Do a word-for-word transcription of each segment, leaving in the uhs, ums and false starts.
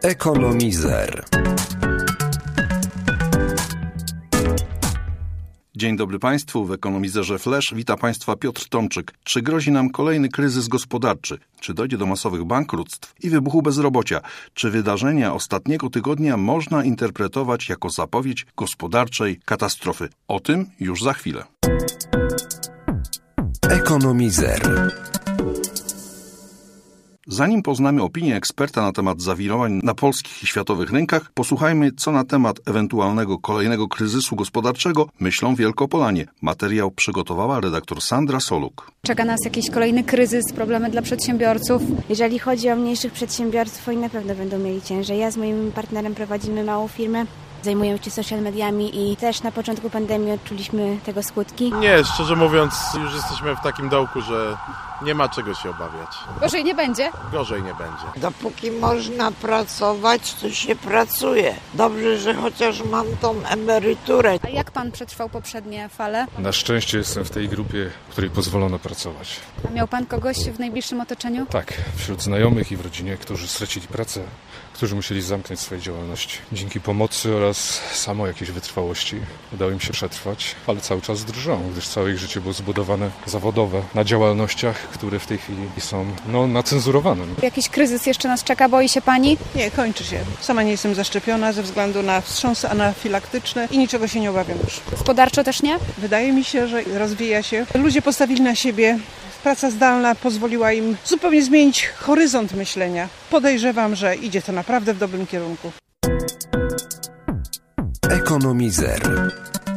Ekonomizer. Dzień dobry Państwu, w Ekonomizerze Flash wita Państwa Piotr Tomczyk. Czy grozi nam kolejny kryzys gospodarczy? Czy dojdzie do masowych bankructw i wybuchu bezrobocia? Czy wydarzenia ostatniego tygodnia można interpretować jako zapowiedź gospodarczej katastrofy? O tym już za chwilę. Ekonomizer. Zanim poznamy opinię eksperta na temat zawirowań na polskich i światowych rynkach, posłuchajmy, co na temat ewentualnego kolejnego kryzysu gospodarczego myślą Wielkopolanie. Materiał przygotowała redaktor Sandra Soluk. Czeka nas jakiś kolejny kryzys, problemy dla przedsiębiorców. Jeżeli chodzi o mniejszych przedsiębiorców, oni na pewno będą mieli ciężej. Ja z moim partnerem prowadzimy małą firmę. Zajmujemy się social mediami i też na początku pandemii odczuliśmy tego skutki. Nie, szczerze mówiąc, już jesteśmy w takim dołku, że nie ma czego się obawiać. Gorzej nie będzie? Gorzej nie będzie. Dopóki można pracować, to się pracuje. Dobrze, że chociaż mam tą emeryturę. A jak pan przetrwał poprzednie fale? Na szczęście jestem w tej grupie, której pozwolono pracować. A miał pan kogoś w najbliższym otoczeniu? Tak, wśród znajomych i w rodzinie, którzy stracili pracę, którzy musieli zamknąć swoje działalności. Dzięki pomocy oraz samo jakiejś wytrwałości udało im się przetrwać, ale cały czas drżą, gdyż całe ich życie było zbudowane zawodowe na działalnościach, które w tej chwili są no, nacenzurowane. Jakiś kryzys jeszcze nas czeka, boi się pani? Nie, kończy się. Sama nie jestem zaszczepiona ze względu na wstrząsy anafilaktyczne i niczego się nie obawiam już. Gospodarczo też nie? Wydaje mi się, że rozwija się. Ludzie postawili na siebie. Praca zdalna pozwoliła im zupełnie zmienić horyzont myślenia. Podejrzewam, że idzie to naprawdę w dobrym kierunku. Ekonomizer.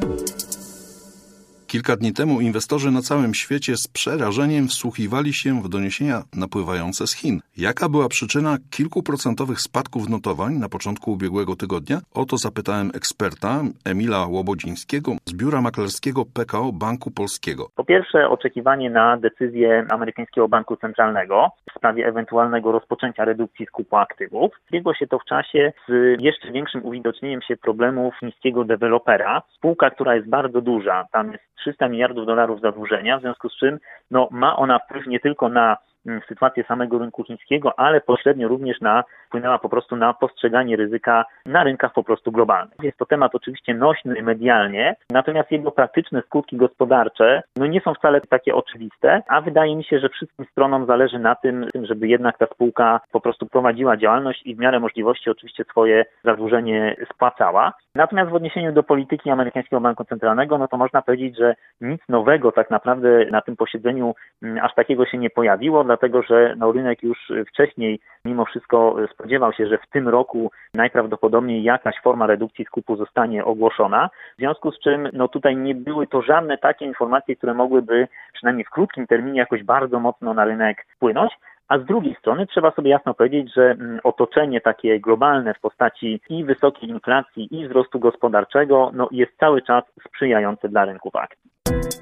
Kilka dni temu inwestorzy na całym świecie z przerażeniem wsłuchiwali się w doniesienia napływające z Chin. Jaka była przyczyna kilkuprocentowych spadków notowań na początku ubiegłego tygodnia? O to zapytałem eksperta Emila Łobodzińskiego z biura maklerskiego P K O Banku Polskiego. Po pierwsze, oczekiwanie na decyzję amerykańskiego banku centralnego w sprawie ewentualnego rozpoczęcia redukcji skupu aktywów. Zbiegło się to w czasie z jeszcze większym uwidocznieniem się problemów chińskiego dewelopera. Spółka, która jest bardzo duża, tam jest trzysta miliardów dolarów zadłużenia, w związku z czym no, ma ona wpływ nie tylko na sytuację samego rynku chińskiego, ale pośrednio również na, wpłynęła po prostu na postrzeganie ryzyka na rynkach po prostu globalnych. Jest to temat oczywiście nośny medialnie, natomiast jego praktyczne skutki gospodarcze no nie są wcale takie oczywiste, a wydaje mi się, że wszystkim stronom zależy na tym, żeby jednak ta spółka po prostu prowadziła działalność i w miarę możliwości oczywiście swoje zadłużenie spłacała. Natomiast w odniesieniu do polityki amerykańskiego banku centralnego, no to można powiedzieć, że nic nowego tak naprawdę na tym posiedzeniu aż takiego się nie pojawiło, dlatego że no, rynek już wcześniej mimo wszystko spodziewał się, że w tym roku najprawdopodobniej jakaś forma redukcji skupu zostanie ogłoszona, w związku z czym no, tutaj nie były to żadne takie informacje, które mogłyby przynajmniej w krótkim terminie jakoś bardzo mocno na rynek wpłynąć. A z drugiej strony trzeba sobie jasno powiedzieć, że otoczenie takie globalne w postaci i wysokiej inflacji, i wzrostu gospodarczego no, jest cały czas sprzyjające dla rynków akcji.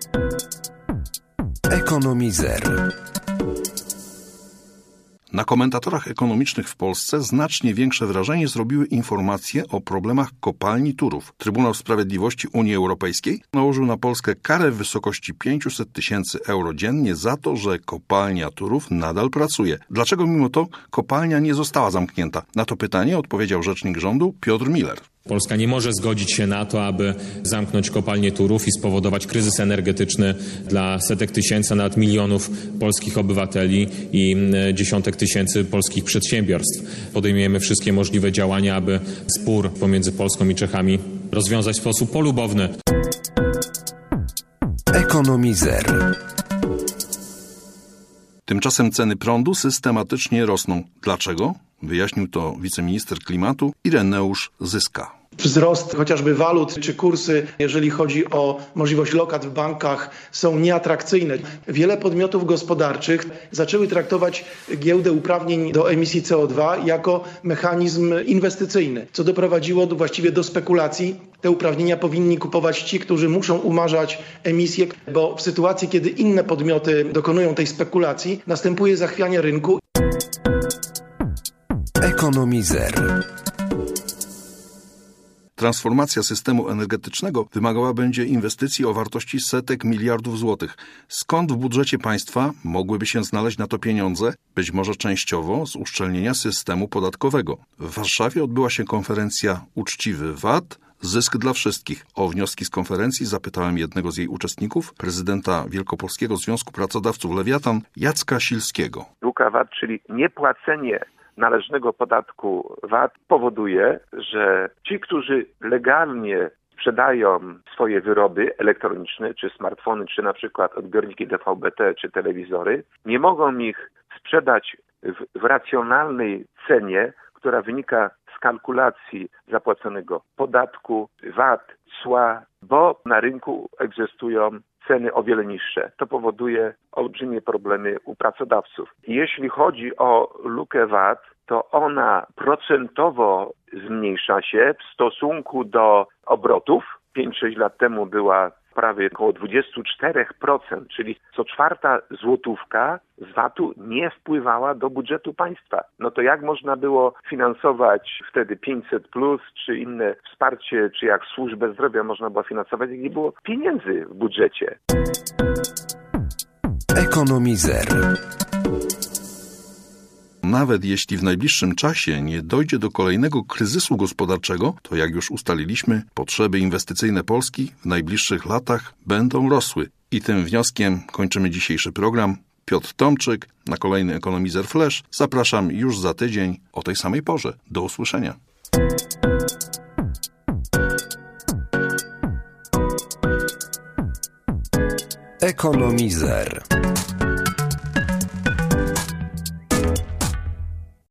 Ekonomizer. Na komentatorach ekonomicznych w Polsce znacznie większe wrażenie zrobiły informacje o problemach kopalni Turów. Trybunał Sprawiedliwości Unii Europejskiej nałożył na Polskę karę w wysokości pięćset tysięcy euro dziennie za to, że kopalnia Turów nadal pracuje. Dlaczego mimo to kopalnia nie została zamknięta? Na to pytanie odpowiedział rzecznik rządu Piotr Miller. Polska nie może zgodzić się na to, aby zamknąć kopalnię Turów i spowodować kryzys energetyczny dla setek tysięcy, nawet milionów polskich obywateli i dziesiątek tysięcy polskich przedsiębiorstw. Podejmujemy wszystkie możliwe działania, aby spór pomiędzy Polską i Czechami rozwiązać w sposób polubowny. Ekonomizer. Tymczasem ceny prądu systematycznie rosną. Dlaczego? Wyjaśnił to wiceminister klimatu Ireneusz Zyska. Wzrost chociażby walut czy kursy, jeżeli chodzi o możliwość lokat w bankach, są nieatrakcyjne. Wiele podmiotów gospodarczych zaczęły traktować giełdę uprawnień do emisji C O dwa jako mechanizm inwestycyjny, co doprowadziło do, właściwie do spekulacji. Te uprawnienia powinni kupować ci, którzy muszą umarzać emisję, bo w sytuacji, kiedy inne podmioty dokonują tej spekulacji, następuje zachwianie rynku. Ekonomizer. Transformacja systemu energetycznego wymagała będzie inwestycji o wartości setek miliardów złotych. Skąd w budżecie państwa mogłyby się znaleźć na to pieniądze? Być może częściowo z uszczelnienia systemu podatkowego. W Warszawie odbyła się konferencja Uczciwy V A T – Zysk dla wszystkich. O wnioski z konferencji zapytałem jednego z jej uczestników, prezydenta Wielkopolskiego Związku Pracodawców Lewiatan, Jacka Silskiego. Luka V A T, czyli niepłacenie należnego podatku V A T, powoduje, że ci, którzy legalnie sprzedają swoje wyroby elektroniczne, czy smartfony, czy na przykład odbiorniki D V B T, czy telewizory, nie mogą ich sprzedać w, w racjonalnej cenie, która wynika z kalkulacji zapłaconego podatku, V A T, cła, bo na rynku egzystują ceny o wiele niższe. To powoduje olbrzymie problemy u pracodawców. Jeśli chodzi o lukę V A T, to ona procentowo zmniejsza się w stosunku do obrotów. pięć sześć lat temu była prawie około dwadzieścia cztery procent, czyli co czwarta złotówka z V A T-u nie wpływała do budżetu państwa. No to jak można było finansować wtedy pięćset plus, czy inne wsparcie, czy jak służbę zdrowia można było finansować, jak nie było pieniędzy w budżecie? Ekonomizer. Nawet jeśli w najbliższym czasie nie dojdzie do kolejnego kryzysu gospodarczego, to jak już ustaliliśmy, potrzeby inwestycyjne Polski w najbliższych latach będą rosły. I tym wnioskiem kończymy dzisiejszy program. Piotr Tomczyk, na kolejny Ekonomizer Flash. Zapraszam już za tydzień o tej samej porze. Do usłyszenia. Ekonomizer.